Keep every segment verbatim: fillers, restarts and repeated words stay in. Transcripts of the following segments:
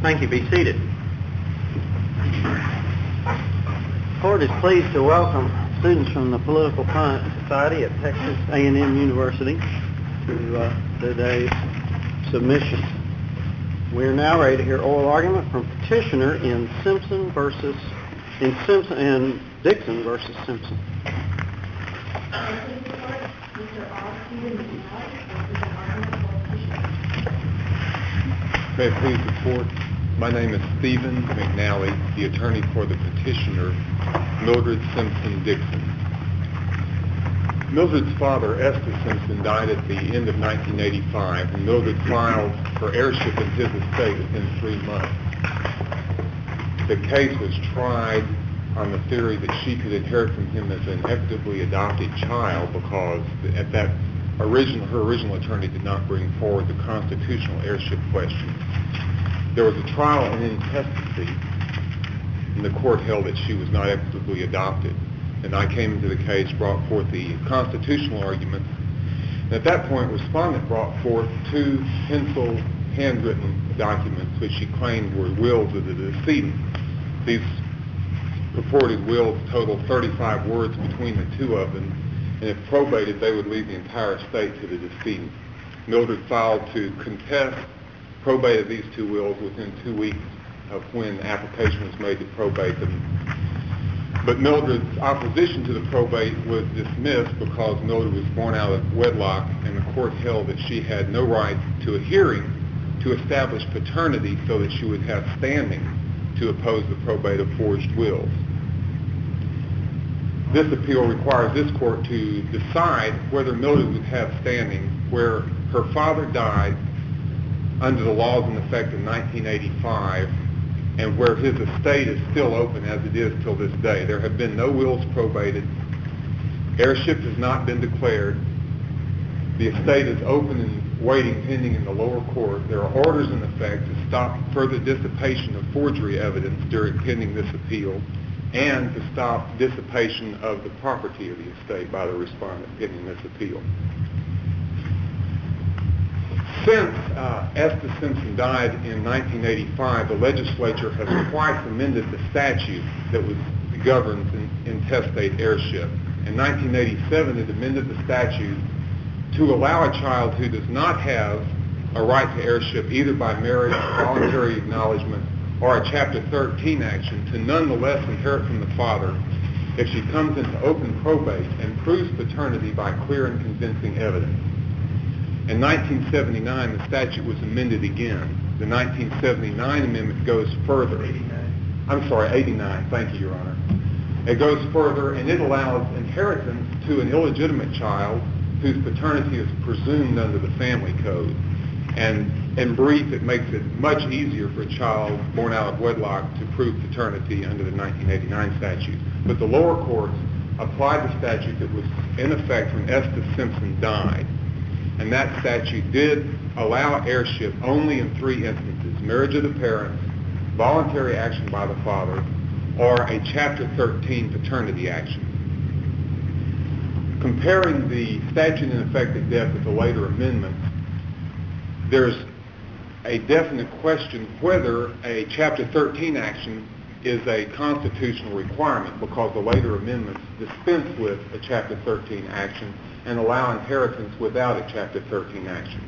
Thank you. Be seated. The court is pleased to welcome students from the Political Science Society at Texas A and M University to uh, today's submission. We are now ready to hear oral argument from petitioner in Simpson versus in Simpson and Dixon versus Simpson. May it please the court, my name is Stephen McNally, the attorney for the petitioner, Mildred Simpson Dixon. Mildred's father, Estes Simpson, died at the end of nineteen eighty-five, and Mildred filed for heirship in his estate within three months. The case was tried on the theory that she could inherit from him as an equitably adopted child because at that original, her original attorney did not bring forward the constitutional heirship question. There was a trial in intestacy, and the court held that she was not equitably adopted. And I came into the case, brought forth the constitutional arguments. And at that point, respondent brought forth two pencil handwritten documents which she claimed were wills of the decedent. These purported wills totaled thirty-five words between the two of them, and if probated, they would leave the entire estate to the decedent. Mildred filed to contest probate of these two wills within two weeks of when the application was made to probate them. But Mildred's opposition to the probate was dismissed because Mildred was born out of wedlock, and the court held that she had no right to a hearing to establish paternity so that she would have standing to oppose the probate of forged wills. This appeal requires this court to decide whether Mildred would have standing where her father died under the laws in effect in nineteen eighty-five and where his estate is still open as it is till this day. There have been no wills probated. Heirship has not been declared. The estate is open and waiting pending in the lower court. There are orders in effect to stop further dissipation of forgery evidence during pending this appeal and to stop dissipation of the property of the estate by the respondent pending this appeal. Since uh, Estes Simpson died in nineteen eighty-five, the legislature has twice amended the statute that was governs in, intestate heirship. In nineteen eighty-seven, it amended the statute to allow a child who does not have a right to heirship either by marriage, voluntary acknowledgement, or a Chapter thirteen action to nonetheless inherit from the father if she comes into open probate and proves paternity by clear and convincing evidence. In nineteen seventy-nine, the statute was amended again. The nineteen seventy-nine amendment goes further. eighty-nine. I'm sorry, eighty-nine. Thank you, Your Honor. It goes further, and it allows inheritance to an illegitimate child whose paternity is presumed under the family code. And in brief, it makes it much easier for a child born out of wedlock to prove paternity under the nineteen eighty-nine statute. But the lower courts applied the statute that was in effect when Estes Simpson died. And that statute did allow heirship only in three instances: marriage of the parents, voluntary action by the father, or a Chapter thirteen paternity action. Comparing the statute in effect at death with the later amendments, there's a definite question whether a Chapter thirteen action is a constitutional requirement because the later amendments dispense with a Chapter thirteen action and allow inheritance without a Chapter thirteen action.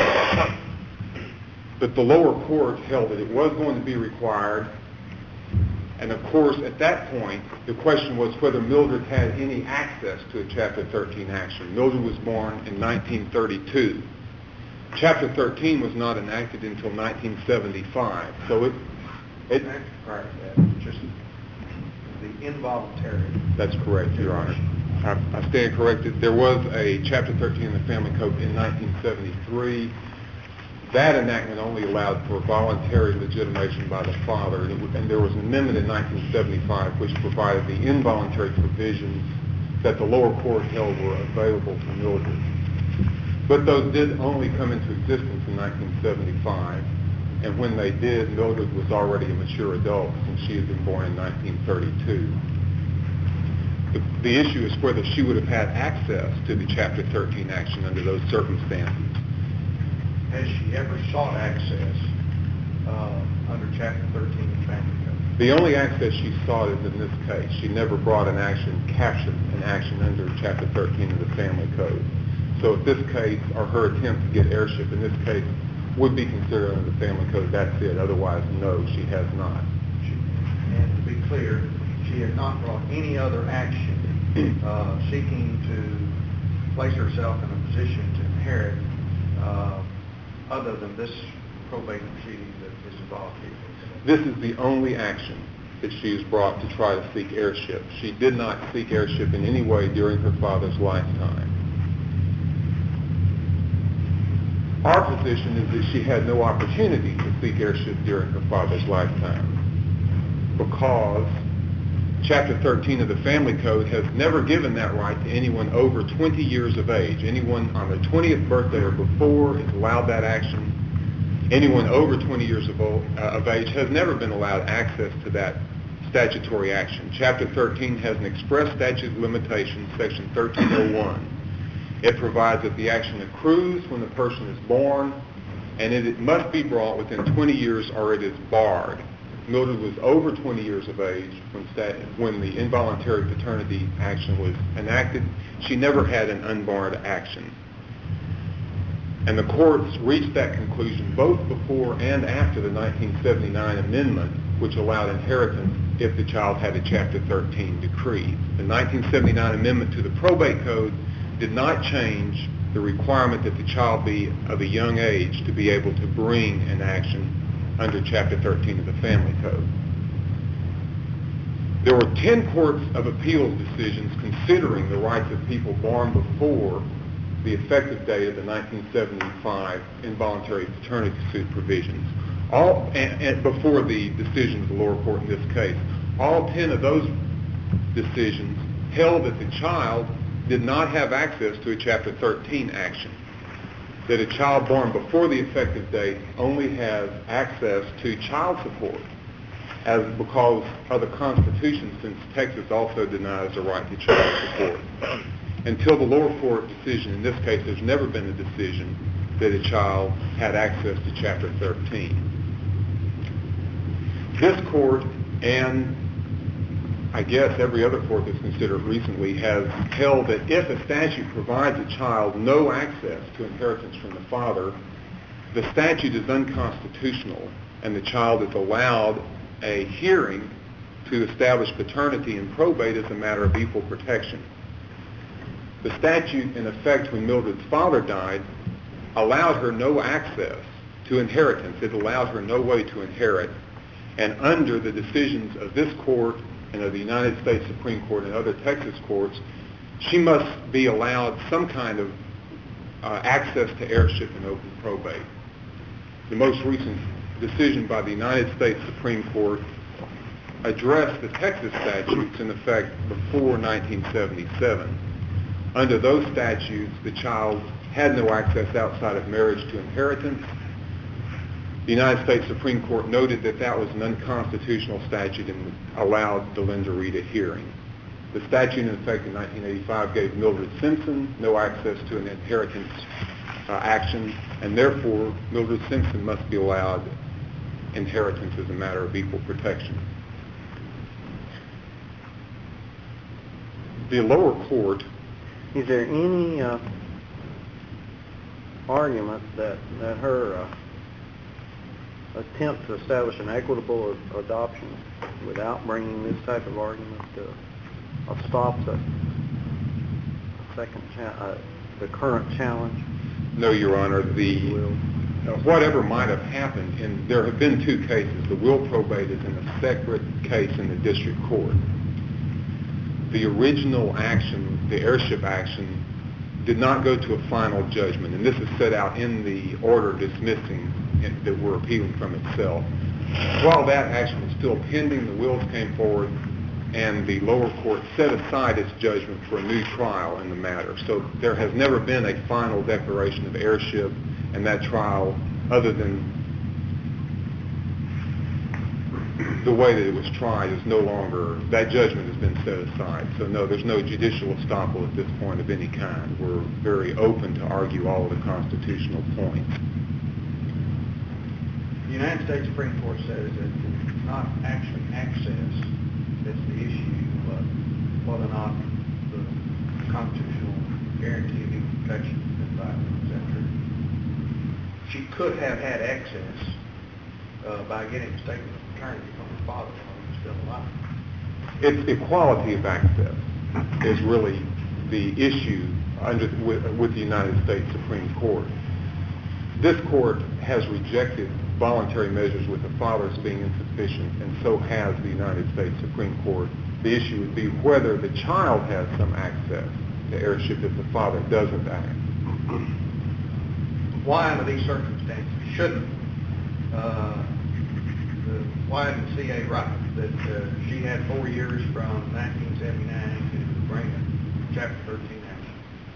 But the lower court held that it was going to be required, and of course at that point the question was whether Mildred had any access to a Chapter thirteen action. Mildred was born in nineteen thirty-two. Chapter thirteen was not enacted until nineteen seventy-five, so it... it prior to that, just the involuntary... That's correct, Your Honor. I, I stand corrected. There was a Chapter thirteen in the Family Code in nineteen seventy-three. That enactment only allowed for voluntary legitimation by the father, and, it, and there was an amendment in nineteen seventy-five which provided the involuntary provisions that the lower court held were available to Mildred. But those did only come into existence in nineteen seventy-five, and when they did, Mildred was already a mature adult since she had been born in nineteen thirty-two. The, the issue is whether she would have had access to the Chapter thirteen action under those circumstances. Has she ever sought access? Uh, under Chapter thirteen of the Family Code? The only access she sought is in this case. She never brought an action, captured an action under Chapter thirteen of the Family Code. So if this case, or her attempt to get heirship in this case, would be considered under the Family Code, that's it. Otherwise, no, she has not. She, and to be clear, she has not brought any other action uh, seeking to place herself in a position to inherit uh, other than this probate proceeding that is involved here. This is the only action that she has brought to try to seek heirship. She did not seek heirship in any way during her father's lifetime. Our position is that she had no opportunity to seek heirship during her father's lifetime because Chapter thirteen of the Family Code has never given that right to anyone over twenty years of age. Anyone on their twentieth birthday or before is allowed that action. Anyone over twenty years of, old, uh, of age has never been allowed access to that statutory action. Chapter thirteen has an express statute of limitations, Section thirteen oh one. It provides that the action accrues when the person is born, and it, it must be brought within twenty years or it is barred. Mildred was over twenty years of age when, stat, when the involuntary paternity action was enacted. She never had an unbarred action. And the courts reached that conclusion both before and after the nineteen seventy-nine amendment, which allowed inheritance if the child had a Chapter thirteen decree. The nineteen seventy-nine amendment to the probate code did not change the requirement that the child be of a young age to be able to bring an action under Chapter thirteen of the Family Code. There were ten courts of appeals decisions considering the rights of people born before the effective date of the nineteen seventy-five involuntary paternity suit provisions. All and, and before the decision of the lower court in this case, all ten of those decisions held that the child did not have access to a Chapter thirteen action. That a child born before the effective date only has access to child support, as because of the Constitution, since Texas also denies the right to child support. Until the lower court decision, in this case, there's never been a decision that a child had access to Chapter thirteen. This court, and I guess every other court that's considered recently, has held that if a statute provides a child no access to inheritance from the father, the statute is unconstitutional and the child is allowed a hearing to establish paternity and probate as a matter of equal protection. The statute, in effect, when Mildred's father died, allowed her no access to inheritance. It allowed her no way to inherit. And under the decisions of this court and of the United States Supreme Court and other Texas courts, she must be allowed some kind of uh, access to heirship and open probate. The most recent decision by the United States Supreme Court addressed the Texas statutes in effect before nineteen seventy-seven. Under those statutes, the child had no access outside of marriage to inheritance. The United States Supreme Court noted that that was an unconstitutional statute and allowed the Linda Reed a hearing. The statute in effect in nineteen eighty-five gave Mildred Simpson no access to an inheritance uh, action, and therefore Mildred Simpson must be allowed inheritance as a matter of equal protection. The lower court... Is there any uh, argument that, that her uh, attempt to establish an equitable adoption without bringing this type of argument uh, stops a, a second cha- uh, the current challenge? No, Your Honor. The uh, whatever might have happened, and there have been two cases. The will probate is in a separate case in the district court. The original action, the heirship action, did not go to a final judgment, and this is set out in the order dismissing it, that we're appealing from itself. While that action was still pending, the wills came forward, and the lower court set aside its judgment for a new trial in the matter. So there has never been a final declaration of heirship, and that trial, other than the way that it was tried, is no longer, that judgment has been set aside. So no, there's no judicial estoppel at this point of any kind. We're very open to argue all of the constitutional points. The United States Supreme Court says that it's not actually access that's the issue, but whether or not the constitutional guarantee of equal protection has been violated. Is that true? She could have had access uh, by getting a statement of paternity from her father while he was still alive. It's equality of access is really the issue under, with, with the United States Supreme Court. This court has rejected voluntary measures with the fathers being insufficient, and so has the United States Supreme Court. The issue would be whether the child has some access to heirship if the father doesn't act. Why, under these circumstances, shouldn't uh, the, why isn't the C A right that uh, she had four years from nineteen seventy-nine to bring a Chapter thirteen action?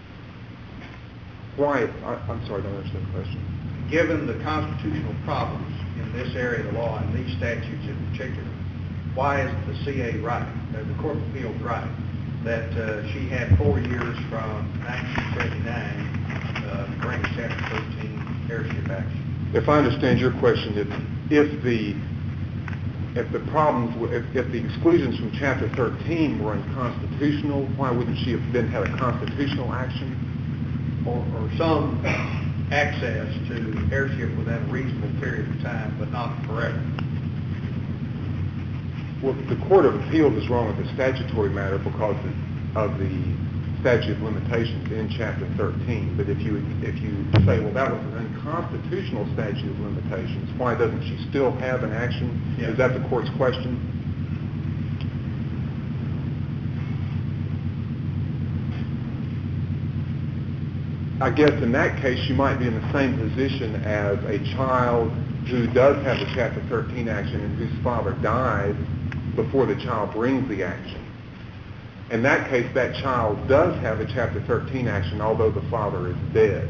Why? I, I'm sorry, I don't understand the question. Given the constitutional problems in this area of the law and these statutes in particular, why is the C A right, uh, the Court of Appeals right, that uh, she had four years from nineteen seventy-nine uh, to bring a Chapter thirteen heirship action? If I understand your question, it's if the if the problems, were, if, if the exclusions from Chapter thirteen were unconstitutional, why wouldn't she have then had a constitutional action? Or, or some access to heirship within a reasonable period of time, but not forever? Well, the Court of Appeals is wrong with the statutory matter because of the statute of limitations in Chapter thirteen. But if you if you say, well, that was an unconstitutional statute of limitations, why doesn't she still have an action? Yeah. Is that the court's question? I guess in that case, you might be in the same position as a child who does have a Chapter thirteen action and whose father dies before the child brings the action. In that case, that child does have a Chapter thirteen action, although the father is dead.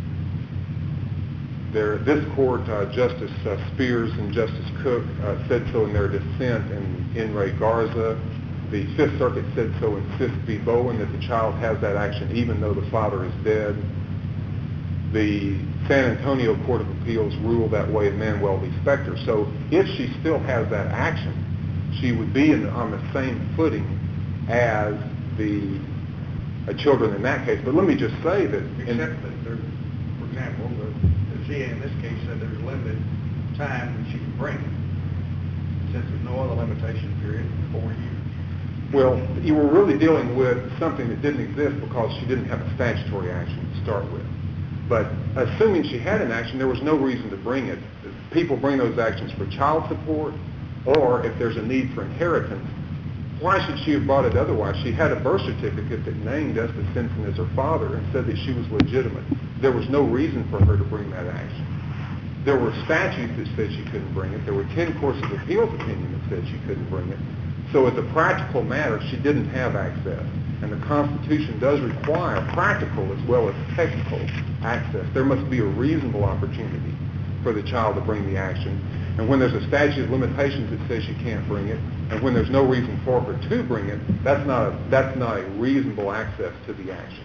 There, this court, uh, Justice uh, Spears and Justice Cook uh, said so in their dissent in In re Garza. The Fifth Circuit said so in Fisk v. Bowen, that the child has that action even though the father is dead. The San Antonio Court of Appeals ruled that way in Manuel v. Spector. So if she still has that action, she would be in, on the same footing as the uh, children in that case. But let me just say that... Except in, that, there, for example, the, the C A in this case said there's a limited time when she can bring it, since there's no other limitation period, four years. Well, you were really dealing with something that didn't exist because she didn't have a statutory action to start with. But assuming she had an action, there was no reason to bring it. People bring those actions for child support, or if there's a need for inheritance. Why should she have brought it otherwise? She had a birth certificate that named Estes Simpson as her father and said that she was legitimate. There was no reason for her to bring that action. There were statutes that said she couldn't bring it. There were ten courts of appeals opinion that said she couldn't bring it. So as a practical matter, she didn't have access. And the Constitution does require practical as well as technical access. There must be a reasonable opportunity for the child to bring the action. And when there's a statute of limitations that says she can't bring it, and when there's no reason for her to bring it, that's not a, that's not a reasonable access to the action.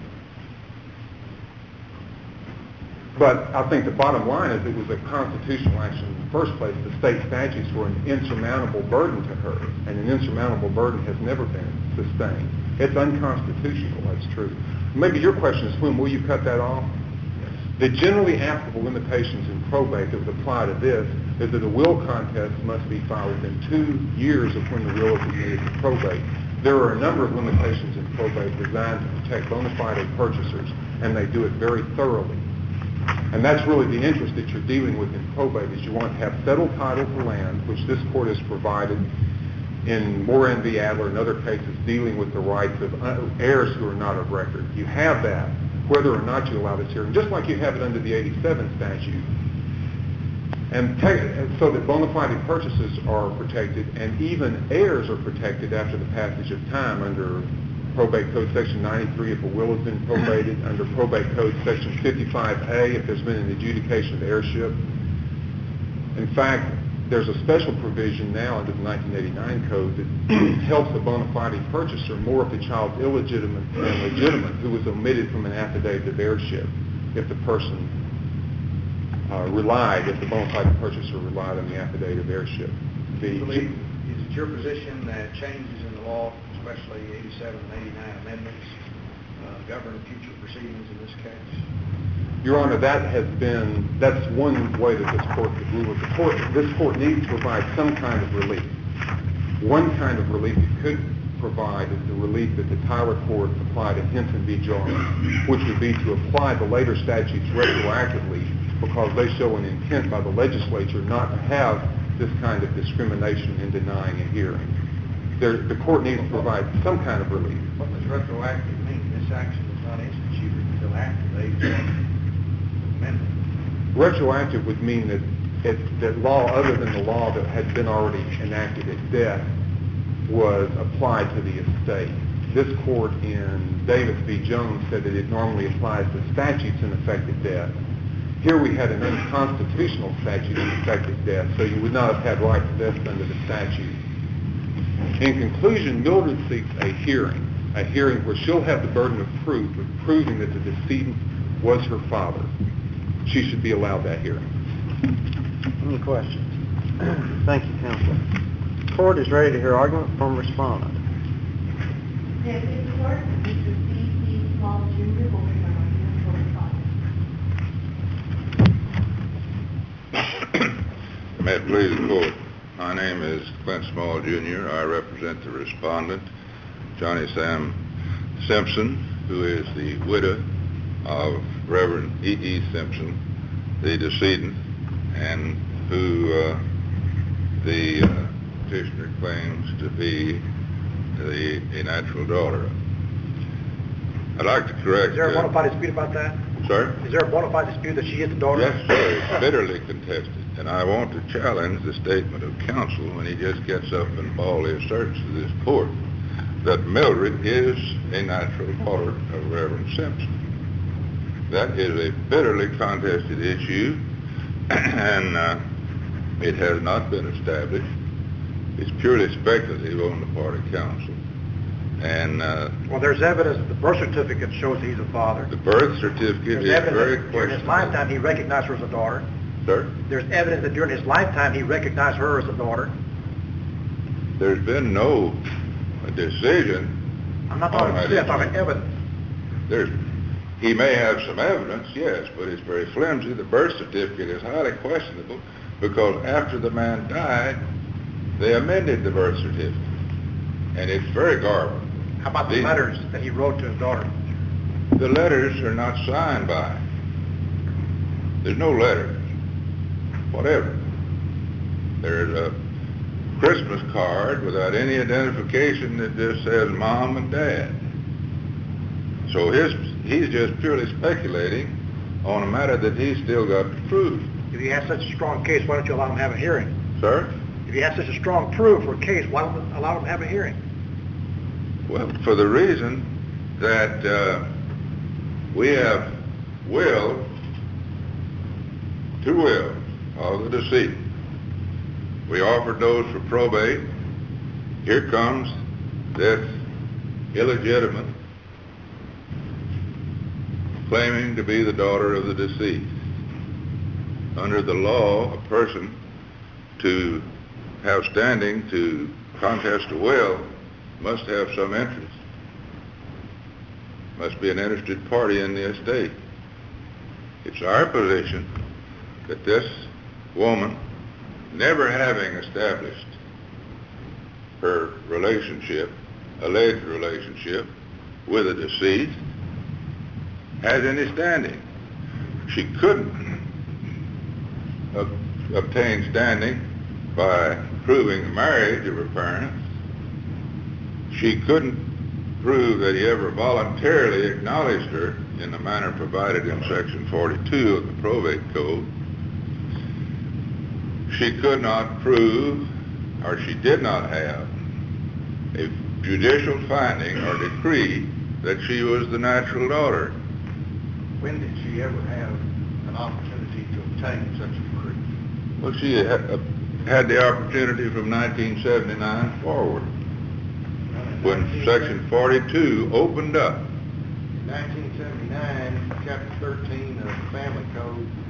But I think the bottom line is it was a constitutional action in the first place. The state statutes were an insurmountable burden to her, and an insurmountable burden has never been sustained. It's unconstitutional, that's true. Maybe your question is, when will you cut that off? The generally applicable limitations in probate that would apply to this is that a will contest must be filed within two years of when the will is admitted to probate. There are a number of limitations in probate designed to protect bona fide purchasers, and they do it very thoroughly. And that's really the interest that you're dealing with in probate, is you want to have settled title for land, which this court has provided in Moran v. Adler and other cases dealing with the rights of heirs who are not of record. You have that, whether or not you allow this hearing, just like you have it under the eighty-seven statute. And te- so that bona fide purchases are protected, and even heirs are protected after the passage of time under Probate Code Section ninety-three if a will has been probated, under Probate Code Section fifty-five A if there's been an adjudication of heirship. In fact, there's a special provision now under the nineteen eighty-nine Code that helps the bona fide purchaser more if the child's illegitimate than legitimate who was omitted from an affidavit of heirship if the person uh, relied, if the bona fide purchaser relied on the affidavit of heirship. Do you The, believe, is it your position that changes in the law, especially eighty-seven and eighty-nine amendments, uh, govern future proceedings in this case? Your Honor, that has been, that's one way that this court could rule. The court, this court needs to provide some kind of relief. One kind of relief it could provide is the relief that the Tyler court applied in Hinton v. Jarman, which would be to apply the later statutes retroactively because they show an intent by the legislature not to have this kind of discrimination in denying a hearing. There, the court needs to provide some kind of relief. What does retroactive mean? This action was not instituted until after the eighty-seven amendment. Retroactive would mean that, it, that law other than the law that had been already enacted at death was applied to the estate. This court in Davis v. Jones said that it normally applies to statutes in effect at death. Here we had an unconstitutional statute in effect at death, so you would not have had right to vest under the statute. In conclusion, Mildred seeks a hearing, a hearing where she'll have the burden of proof of proving that the decedent was her father. She should be allowed that hearing. Any questions? Thank you, counsel. The court is ready to hear argument from respondent. Yes, in court, Mister C C. Small Junior will be my argument for respondent. May it please the court. My name is Clint Small Junior I represent the respondent, Johnny Sam Simpson, who is the widow of Reverend E E. Simpson, the decedent, and who uh, the uh, petitioner claims to be the a natural daughter of. I'd like to correct... Is there a bona uh, fide dispute about that? Sorry? Is there a bona fide dispute that she is the daughter? Yes, sir. It's bitterly contested. And I want to challenge the statement of counsel when he just gets up and baldly asserts to this court that Mildred is a natural daughter of Reverend Simpson. That is a bitterly contested issue, and uh, it has not been established. It's purely speculative on the part of counsel. And uh, Well, there's evidence that the birth certificate shows he's a father. the birth certificate There's is evidence very that during his questionable. lifetime he recognized her as a daughter. Sir? There's evidence that during his lifetime he recognized her as a daughter. There's been no decision. I'm not on talking that about I'm talking issue. evidence. There's, he may have some evidence, yes, but it's very flimsy. The birth certificate is highly questionable because after the man died, they amended the birth certificate, and it's very garbled. How about the These- letters that he wrote to his daughter? The letters are not signed by him. There's no letters, whatever. There's a Christmas card without any identification that just says Mom and Dad. So his he's just purely speculating on a matter that he's still got to prove. If he has such a strong case, why don't you allow him to have a hearing? Sir? If he has such a strong proof for a case, why don't you allow him to have a hearing? Well, for the reason that uh, we have wills, two wills of the decedent. We offered those for probate. Here comes this illegitimate claiming to be the daughter of the deceased. Under the law, a person to have standing to contest a will must have some interest, must be an interested party in the estate. It's our position that this woman, never having established her relationship, alleged relationship, with a deceased, has any standing. She couldn't ob- obtain standing by proving the marriage of her parents. She couldn't prove that he ever voluntarily acknowledged her in the manner provided in Section forty-two of the Probate Code. She could not prove, or she did not have, a judicial finding or decree that she was the natural daughter. When did she ever have an opportunity to obtain such a decree? Well, she ha- had the opportunity from nineteen seventy-nine forward, when Section forty-two opened up. In nineteen seventy-nine, Chapter thirteen of the Family Code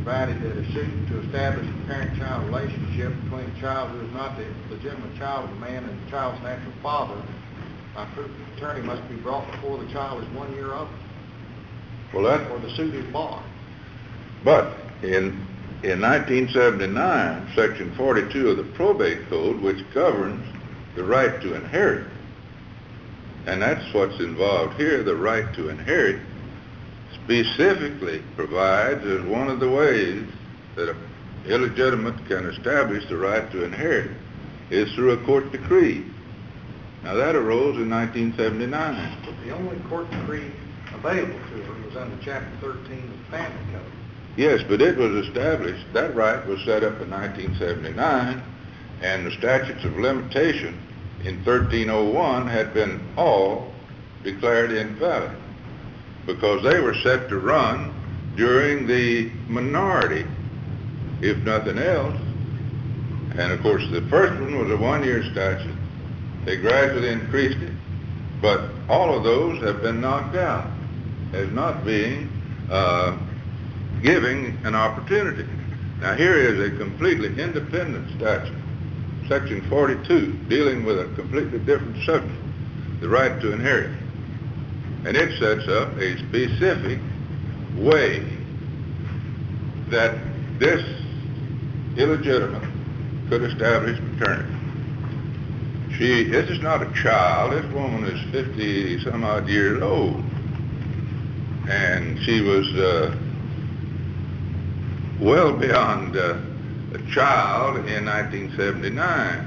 provided that a suit to establish a parent-child relationship between a child who is not the legitimate child of the man and the child's natural father, my attorney must be brought before the child is one year old. Well, that, or the suit is barred. but in in nineteen seventy-nine, Section forty-two of the Probate Code, which governs the right to inherit, and that's what's involved here, the right to inherit, specifically provides as one of the ways that an illegitimate can establish the right to inherit is through a court decree. Now that arose in nineteen seventy-nine. But the only court decree available to her was under Chapter thirteen of the Family Code. Yes, but it was established, that right was set up in nineteen seventy-nine, and the statutes of limitation in thirteen oh one had been all declared invalid because they were set to run during the minority, if nothing else. And of course the first one was a one-year statute. They gradually increased it, but all of those have been knocked out as not being uh, giving an opportunity. Now here is a completely independent statute, Section forty-two, dealing with a completely different subject, the right to inherit. And it sets up a specific way that this illegitimate could establish paternity. She, this is not a child. This woman is fifty some odd years old. And she was uh, well beyond uh, a child in nineteen seventy-nine.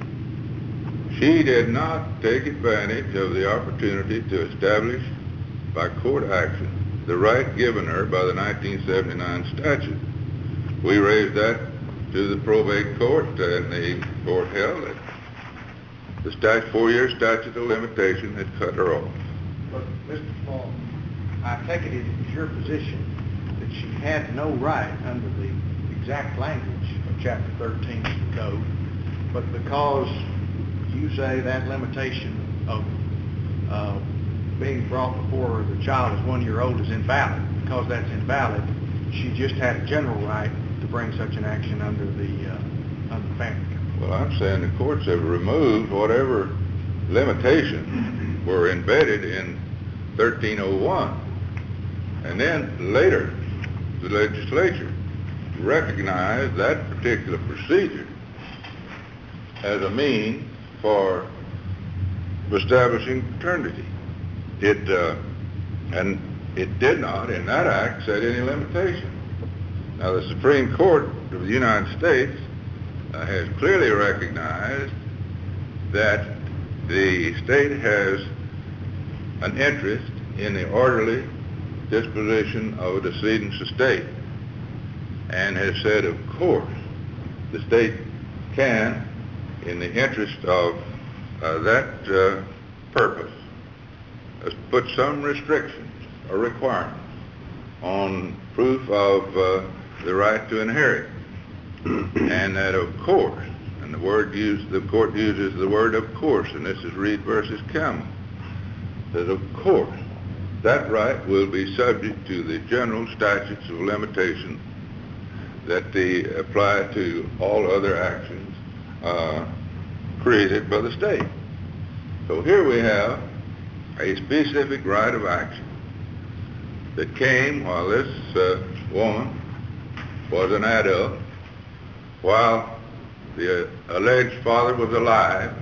She did not take advantage of the opportunity to establish by court action the right given her by the nineteen seventy-nine statute. We raised that to the probate court, and the court held that the statute, four-year statute of limitation had cut her off. But, Mister Small, I take it it is your position that she had no right under the exact language of Chapter thirteen of the Code, but because you say that limitation of uh, being brought before the child is one year old is invalid, because that's invalid, she just had a general right to bring such an action under the, uh, under the Family Code. Well, I'm saying the courts have removed whatever limitations were embedded in thirteen oh one. And then later, the legislature recognized that particular procedure as a means for establishing paternity. It, uh, and it did not, in that act, set any limitation. Now, the Supreme Court of the United States uh, has clearly recognized that the state has an interest in the orderly disposition of a decedent's estate, and has said, of course, the state can, in the interest of uh, that uh, purpose, uh, put some restrictions or requirements on proof of uh, the right to inherit. And that, of course, and the word used, the court uses the word of course, and this is Reed versus Campbell, that of course that right will be subject to the general statutes of limitation that they apply to all other actions uh, created by the state. So here we have a specific right of action that came while this uh, woman was an adult, while the uh, alleged father was alive.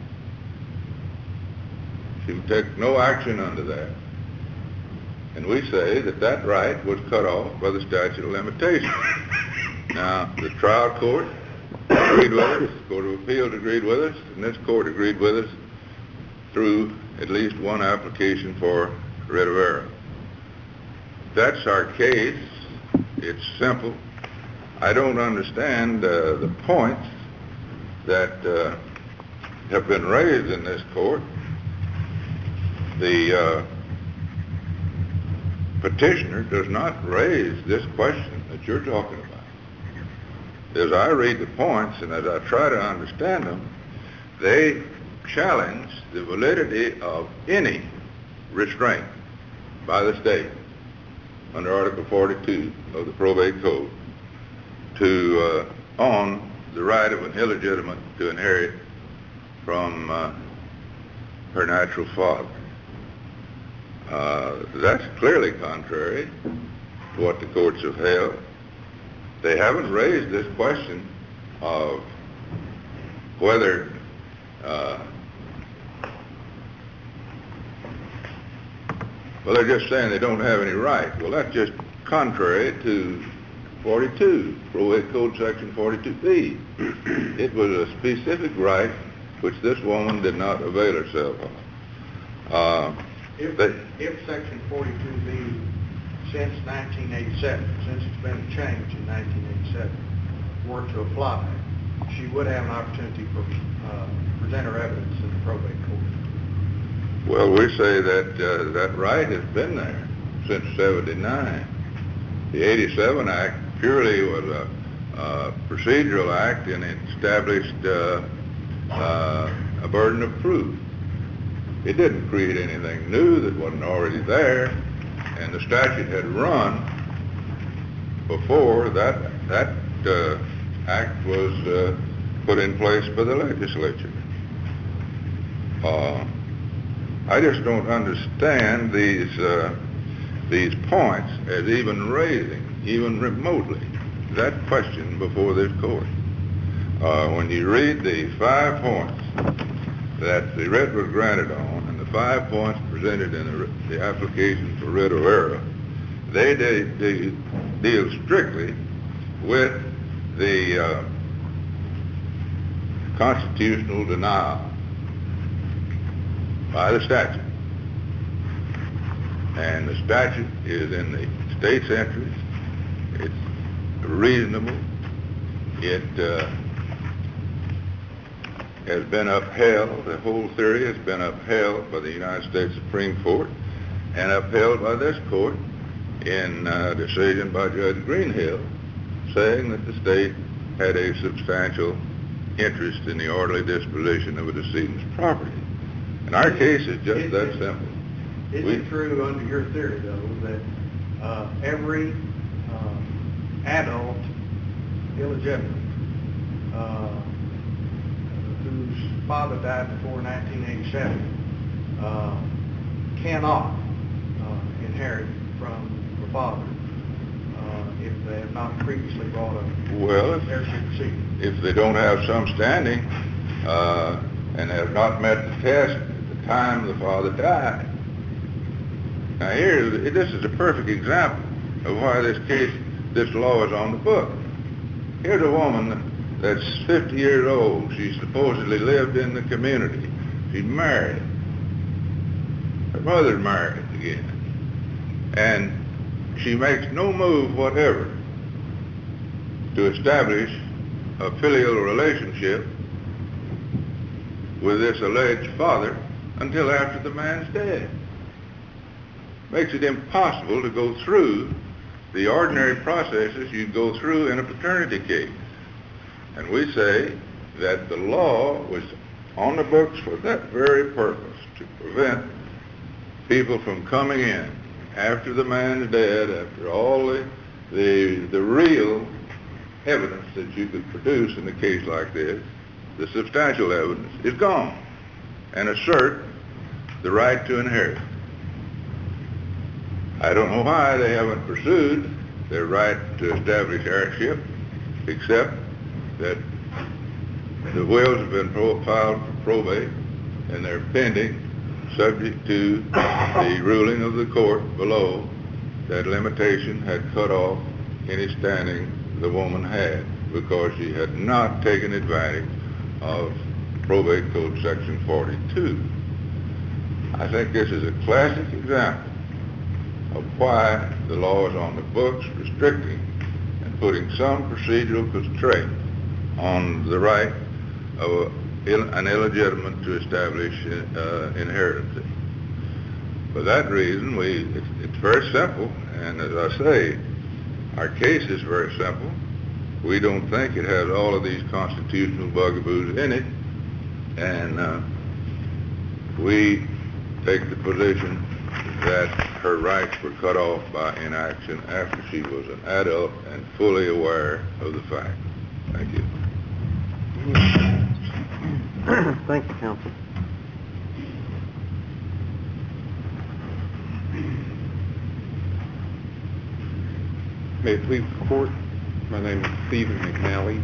She took no action under that. And we say that that right was cut off by the statute of limitations. Now, the trial court agreed with us, the Court of Appeals agreed with us, and this court agreed with us through at least one application for writ of error. That's our case. It's simple. I don't understand uh, the points that uh, have been raised in this court. The uh, petitioner does not raise this question that you're talking about. As I read the points and as I try to understand them, they challenge the validity of any restraint by the state under Article forty-two of the Probate Code to uh, own the right of an illegitimate to inherit from uh, her natural father. Uh, that's clearly contrary to what the courts have held. They haven't raised this question of whether uh, well, they're just saying they don't have any right. Well, that's just contrary to forty-two, Probate Code Section forty-two B. It was a specific right which this woman did not avail herself of. Uh, If, they, if Section forty-two B, since nineteen eighty-seven, since it's been a change in nineteen eighty-seven, were to apply, she would have an opportunity for uh, present her evidence in the probate court. well, we say that uh, that right has been there since seventy-nine. The eighty-seven Act purely was a, a procedural act, and it established uh, uh, a burden of proof. It didn't create anything new that wasn't already there, and the statute had run before that that uh, act was uh, put in place by the legislature. Uh, I just don't understand these uh, these points as even raising, even remotely, that question before this court. Uh, when you read the five points that the writ was granted on, and the five points presented in the, the application for writ of error, they, they, they deal strictly with the uh, constitutional denial by the statute. And the statute is in the state's interest. It's reasonable. It uh, has been upheld, the whole theory has been upheld by the United States Supreme Court and upheld by this court in a decision by Judge Greenhill, saying that the state had a substantial interest in the orderly disposition of a decedent's property. And our case is just that simple. Is We- it true under your theory, though, that uh, every uh, adult illegitimate uh, whose father died before nineteen eighty-seven uh, cannot uh, inherit from the father uh, if they have not previously brought a Well, if- heirship proceeding? if they don't have some standing uh, and have not met the test at the time the father died. Now here, this is a perfect example of why this case, this law is on the book. Here's a woman that's fifty years old. She supposedly lived in the community. She's married. Her mother married again. And she makes no move whatever to establish a filial relationship with this alleged father until after the man's dead. Makes it impossible to go through the ordinary processes you'd go through in a paternity case. And we say that the law was on the books for that very purpose, to prevent people from coming in after the man's dead, after all the, the, the real evidence that you could produce in a case like this, the substantial evidence, is gone, and assert the right to inherit. I don't know why they haven't pursued their right to establish heirship, except that the wills have been pro- filed for probate, and they're pending, subject to the ruling of the court below that limitation had cut off any standing the woman had because she had not taken advantage of Probate Code Section forty-two. I think this is a classic example of why the law is on the books, restricting and putting some procedural constraint on the right of an illegitimate to establish uh, inheritance. For that reason, we it's, it's very simple, and as I say, our case is very simple. We don't think it has all of these constitutional bugaboos in it, and uh, we take the position that her rights were cut off by inaction after she was an adult and fully aware of the fact. Thank you. Thank you, counsel. May it please the court, my name is Stephen McNally.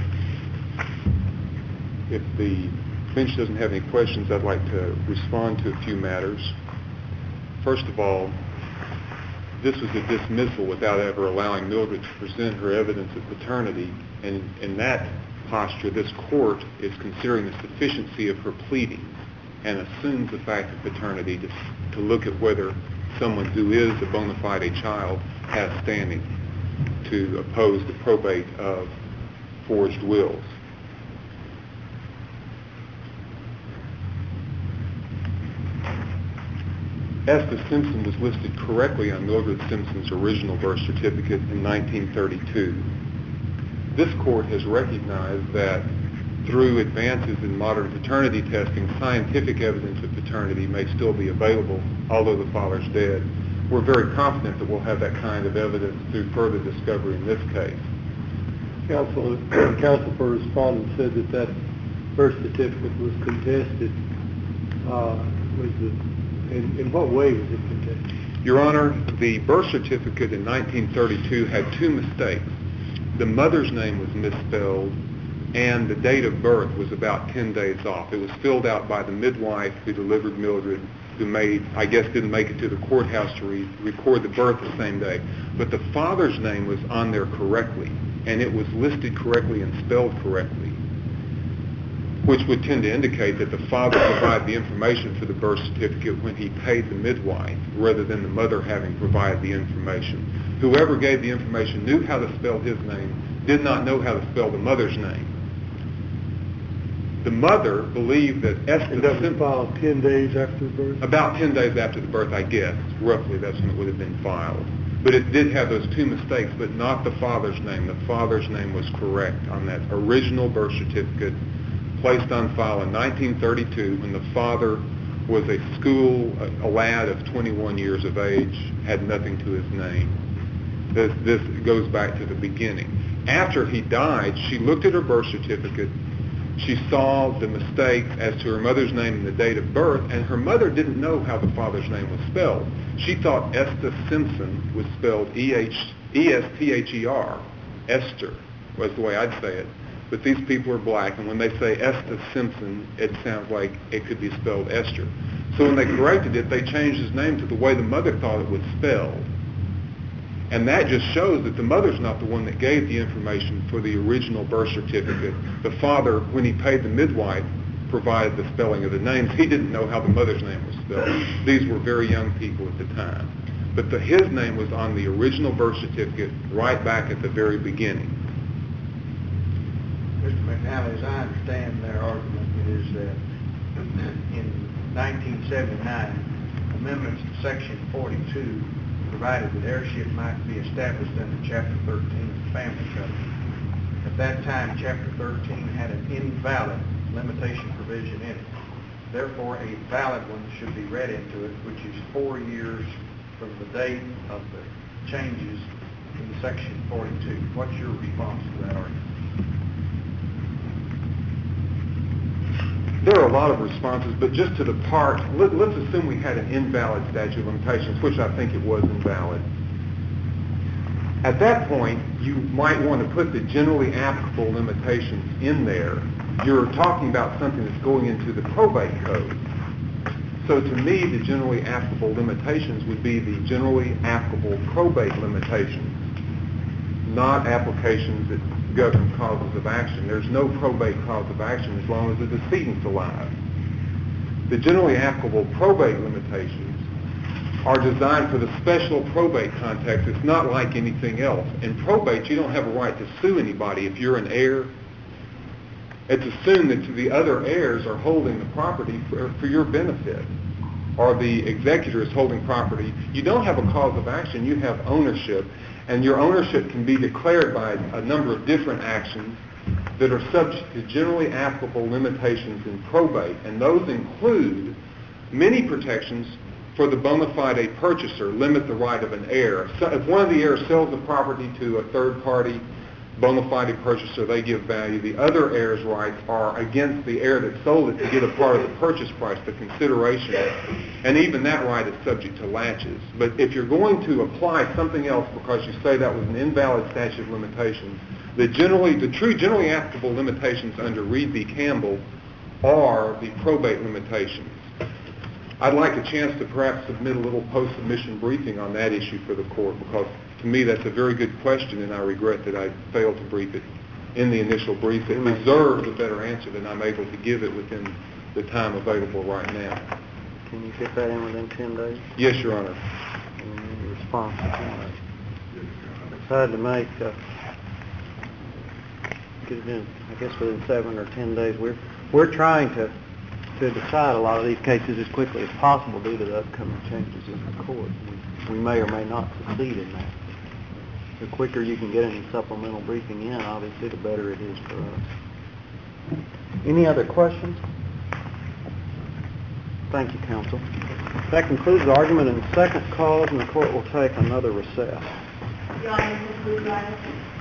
If the bench doesn't have any questions, I'd like to respond to a few matters. First of all, this was a dismissal without ever allowing Mildred to present her evidence of paternity, and in that posture, this court is considering the sufficiency of her pleadings and assumes the fact of paternity to, to look at whether someone who is a bona fide child has standing to oppose the probate of forged wills. Esther Simpson was listed correctly on Mildred Simpson's original birth certificate in nineteen thirty-two. This court has recognized that through advances in modern paternity testing, scientific evidence of paternity may still be available, although the father's dead. We're very confident that we'll have that kind of evidence through further discovery in this case. Counsel, counsel for respondent said that that birth certificate was contested. Uh, was the, in, in what way was it contested? Your Honor, the birth certificate in nineteen thirty-two had two mistakes. The mother's name was misspelled, and the date of birth was about ten days off. It was filled out by the midwife who delivered Mildred, who made, I guess, didn't make it to the courthouse to re- record the birth the same day. But the father's name was on there correctly, and it was listed correctly and spelled correctly, which would tend to indicate that the father provided the information for the birth certificate when he paid the midwife, rather than the mother having provided the information. Whoever gave the information knew how to spell his name, did not know how to spell the mother's name. The mother believed that Esther And that was Simpson, filed ten days after birth? about ten days after the birth, I guess, roughly, that's when it would have been filed. But it did have those two mistakes, but not the father's name. The father's name was correct on that original birth certificate placed on file in nineteen thirty-two when the father was a school, a lad of twenty-one years of age, had nothing to his name. This, this goes back to the beginning. After he died, she looked at her birth certificate. She saw the mistakes as to her mother's name and the date of birth, and her mother didn't know how the father's name was spelled. She thought Esther Simpson was spelled E S T H E R. Esther was the way I'd say it. But these people are black, and when they say Esther Simpson, it sounds like it could be spelled Esther. So when they corrected it, they changed his name to the way the mother thought it was spelled. And that just shows that the mother's not the one that gave the information for the original birth certificate. The father, when he paid the midwife, provided the spelling of the names. He didn't know how the mother's name was spelled. These were very young people at the time. But the, his name was on the original birth certificate right back at the very beginning. Mister McNally, as I understand their argument, is that in nineteen seventy-nine, amendments to Section forty-two provided that heirship might be established under Chapter thirteen of the Family Code. At that time, Chapter thirteen had an invalid limitation provision in it. Therefore, a valid one should be read into it, which is four years from the date of the changes in Section forty-two. What's your response to that argument? There are a lot of responses, but just to the part, let, let's assume we had an invalid statute of limitations, which I think it was invalid. At that point, you might want to put the generally applicable limitations in there. You're talking about something that's going into the probate code. So to me, the generally applicable limitations would be the generally applicable probate limitations, not applications that govern causes of action. There's no probate cause of action as long as the decedent's alive. The generally applicable probate limitations are designed for the special probate context. It's not like anything else. In probate, you don't have a right to sue anybody if you're an heir. It's assumed that the other heirs are holding the property for, for your benefit, or the executor is holding property. You don't have a cause of action. You have ownership. And your ownership can be declared by a number of different actions that are subject to generally applicable limitations in probate. And those include many protections for the bona fide purchaser, limit the right of an heir. So if one of the heirs sells the property to a third party bona fide purchaser, they give value. The other heir's rights are against the heir that sold it to get a part of the purchase price, the consideration, and even that right is subject to latches. But if you're going to apply something else because you say that was an invalid statute of limitations, the generally, the true generally applicable limitations under Reed v. Campbell are the probate limitations. I'd like a chance to perhaps submit a little post-submission briefing on that issue for the court, because to me that's a very good question, and I regret that I failed to brief it in the initial brief. It deserves a better answer than I'm able to give it within the time available right now. Can you get that in within ten days? Yes, Your Honor. And your response to ten days. It's hard to make, uh, get it in, I guess within seven or ten days. We're, we're trying to to decide a lot of these cases as quickly as possible due to the upcoming changes in the court. We, we may or may not succeed in that. The quicker you can get any supplemental briefing in, obviously, the better it is for us. Any other questions? Thank you, counsel. That concludes the argument in the second cause, and the court will take another recess. Your Honor, this concludes our